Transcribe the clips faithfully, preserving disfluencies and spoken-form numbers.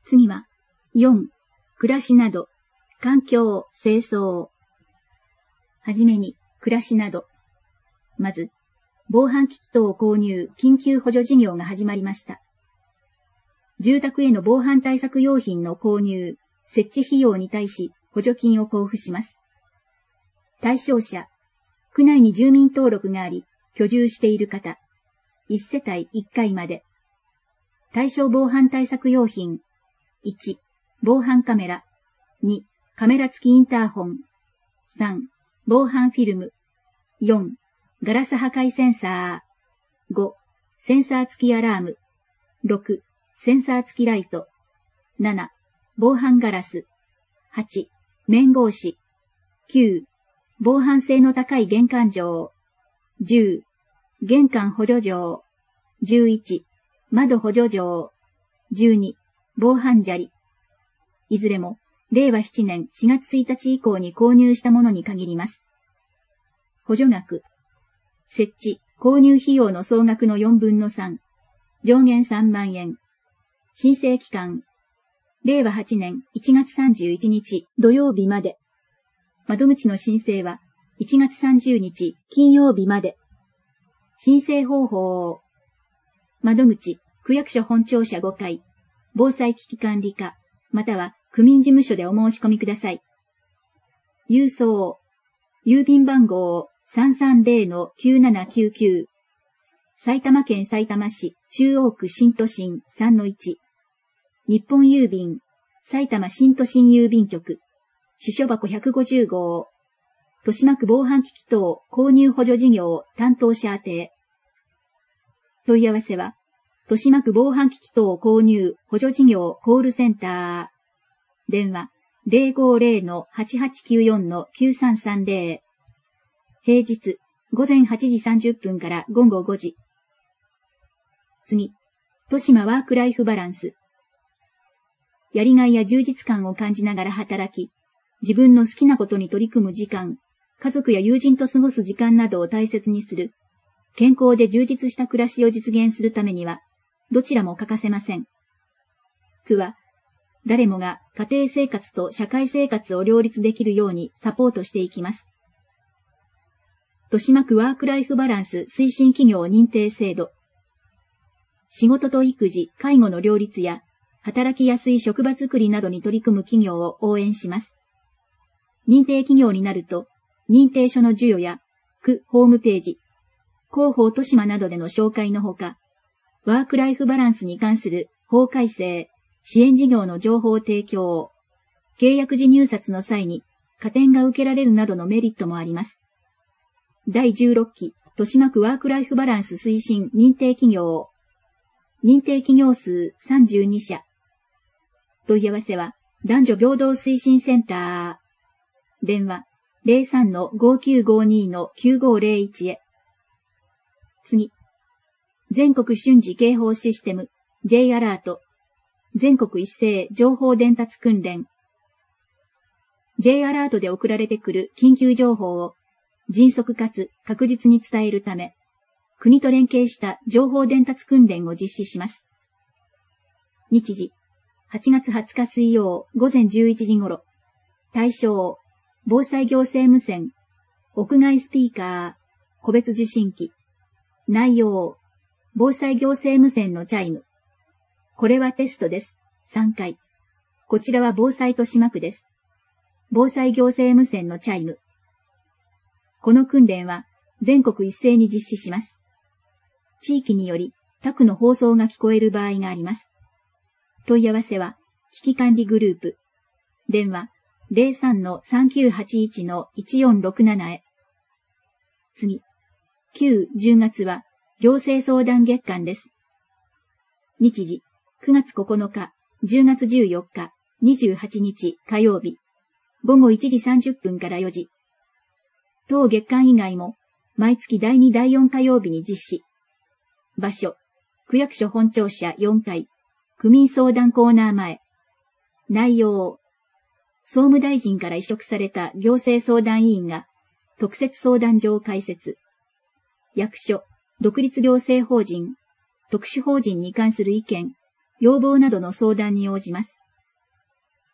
次は、よん、暮らしなど、環境、清掃。はじめに、暮らしなど。まず、防犯機器等購入緊急補助事業が始まりました。住宅への防犯対策用品の購入、設置費用に対し補助金を交付します。対象者、区内に住民登録があり、居住している方、いち世帯いっかいまで。対象防犯対策用品、いち、防犯カメラ、に、カメラ付きインターホン、さん、防犯フィルム、よん、ガラス破壊センサー、ご、センサー付きアラーム、ろく、センサー付きライト、なな、防犯ガラス、はち、面格子、きゅう、防犯性の高い玄関錠、じゅう、玄関補助錠、じゅういち、窓補助錠、じゅうに、防犯砂利。いずれも、れいわななねんしがつついたち以降に購入したものに限ります。補助額。設置、購入費用の総額のよんぶんのさん。上限さんまんえん。申請期間。れいわはちねんいちがつさんじゅういちにち土曜日まで。窓口の申請はいちがつさんじゅうにち金曜日まで。申請方法。窓口、区役所本庁舎ごかい、防災危機管理課、または区民事務所でお申し込みください。郵送。郵便番号 さんさんぜろのきゅうななきゅうきゅう。埼玉県さいたま市中央区新都心 さんのいち。日本郵便、埼玉新都心郵便局、支所箱ひゃくごじゅうごう。豊島区防犯機器等購入補助事業担当者宛て。問い合わせは、豊島区防犯機器等購入補助事業コールセンター。電話 れいごぜろのはちはちきゅうよんのきゅうさんさんぜろ。平日、ごぜんはちじさんじゅっぷんからごごごじ。次、豊島ワークライフバランス。やりがいや充実感を感じながら働き、自分の好きなことに取り組む時間、家族や友人と過ごす時間などを大切にする、健康で充実した暮らしを実現するためには、どちらも欠かせません。区は、誰もが家庭生活と社会生活を両立できるようにサポートしていきます。豊島区ワークライフバランス推進企業認定制度。仕事と育児、介護の両立や、働きやすい職場づくりなどに取り組む企業を応援します。認定企業になると、認定書の授与や、区ホームページ、広報豊島などでの紹介のほか、ワークライフバランスに関する法改正、支援事業の情報提供、契約時入札の際に加点が受けられるなどのメリットもあります。だいじゅうろっき、豊島区ワークライフバランス推進認定企業。認定企業数さんじゅうにしゃ。問い合わせは、男女平等推進センター。電話、れいさんのごきゅうごにのきゅうごぜろいちへ。次。全国瞬時警報システム、J アラート。全国一斉情報伝達訓練。J アラートで送られてくる緊急情報を迅速かつ確実に伝えるため、国と連携した情報伝達訓練を実施します。日時、はちがつはつか水曜午前じゅういちじ頃。対象、防災行政無線、屋外スピーカー、個別受信機。内容、防災行政無線のチャイム。これはテストです。さんかい。こちらは防災豊島区です。防災行政無線のチャイム。この訓練は全国一斉に実施します。地域により他区の放送が聞こえる場合があります。問い合わせは危機管理グループ。電話 れいさんのさんきゅうはちいちのいちよんろくなな へ。次。きゅう、じゅうがつは行政相談月間です。日時、くがつここのか、じゅうがつじゅうよっか、にじゅうはちにち火曜日、ごごいちじさんじゅっぷんからよじ。当月間以外も、毎月だいにだいよん火曜日に実施。場所、区役所本庁舎よんかい、区民相談コーナー前。内容、総務大臣から委嘱された行政相談委員が、特設相談所を開設。役所、独立行政法人、特殊法人に関する意見、要望などの相談に応じます。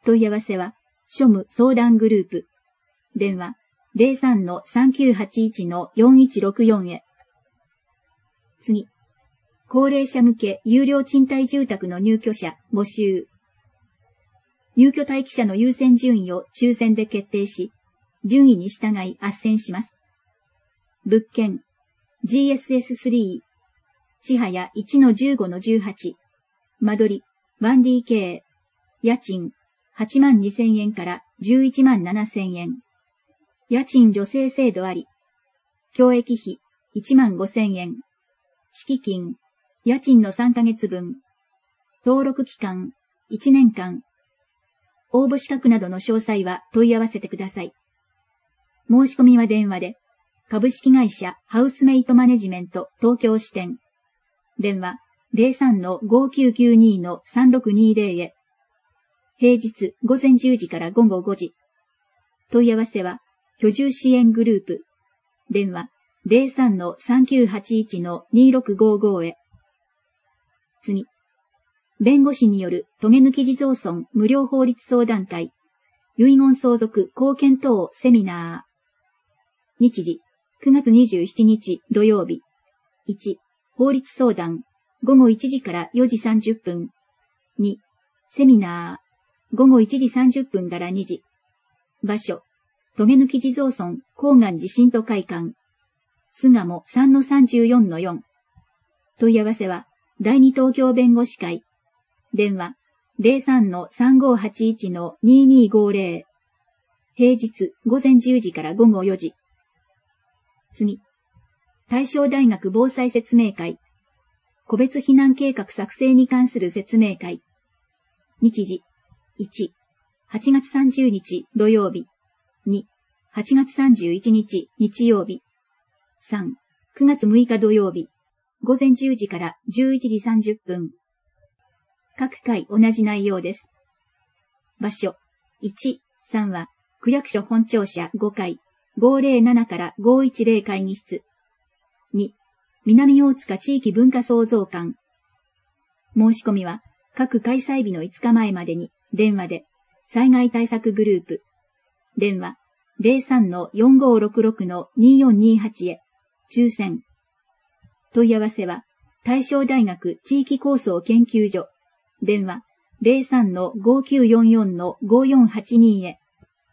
問い合わせは、庶務相談グループ。電話 ゼロさんのさんきゅうはちいちのよんいちろくよん へ。次。高齢者向け有料賃貸住宅の入居者募集。入居待機者の優先順位を抽選で決定し、順位に従い斡旋します。物件 ジーエスエススリー、地早 いちのじゅうごのじゅうはち、間取り ワンディーケー、家賃はちまんにせんえんからじゅういちまんななせんえん。家賃助成制度あり。教育費いちまんごせんえん。敷金、家賃のさんかげつぶん。登録期間いちねんかん。応募資格などの詳細は問い合わせてください。申し込みは電話で、株式会社ハウスメイトマネジメント東京支店。電話 ゼロさんのごきゅうきゅうにのさんろくにゼロ へ。平日午前じゅうじから午後ごじ。問い合わせは居住支援グループ。電話 ゼロさんのさんきゅうはちいちのにろくごご へ。次。弁護士による棘抜き地蔵村無料法律相談会。遺言相続貢献等セミナー。日時くがつにじゅうしちにち土曜日。いち. 法律相談ごごいちじからよじさんじゅっぷん。に. セミナーごごいちじさんじゅっぷんからにじ。場所棘抜き地蔵村高岩寺信徒会館。巣鴨 さんのさんじゅうよんのよん。問い合わせは第二東京弁護士会。電話 ゼロさんのさんごはちいちのににごゼロ。平日午前じゅうじから午後よじ。次。大正大学防災説明会。個別避難計画作成に関する説明会。日時。いち. はちがつさんじゅうにち土曜日。に. はちがつさんじゅういちにち日曜日。さん. くがつむいか土曜日。午前じゅうじからじゅういちじさんじゅっぷん。各回同じ内容です。場所。いち、さんは、区役所本庁舎ごかい、ごぜろななからごいちぜろ会議室。に、南大塚地域文化創造館。申し込みは、各開催日のいつかまえまでに、電話で、災害対策グループ。電話、ゼロさんのよんごろくろくのによんにはちへ、抽選。問い合わせは、大正大学地域構想研究所。電話 ゼロさんのごきゅうよんよんのごよんはちに へ。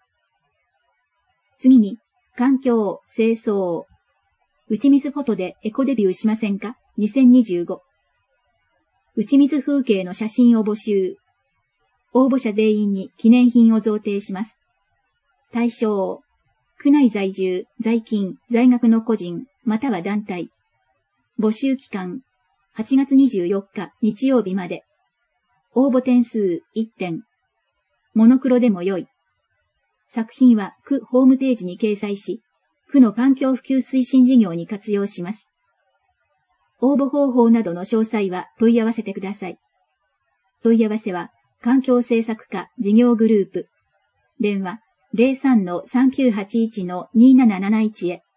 次に、環境、清掃。打ち水フォトでエコデビューしませんか ?にせんにじゅうご。打ち水風景の写真を募集。応募者全員に記念品を贈呈します。対象、区内在住、在勤、在学の個人、または団体。募集期間、はちがつにじゅうよっか日曜日まで。応募点数いってん。モノクロでも良い。作品は区ホームページに掲載し、区の環境普及推進事業に活用します。応募方法などの詳細は問い合わせてください。問い合わせは、環境政策課事業グループ。電話 ゼロさんのさんきゅうはちいちのになななないちへ。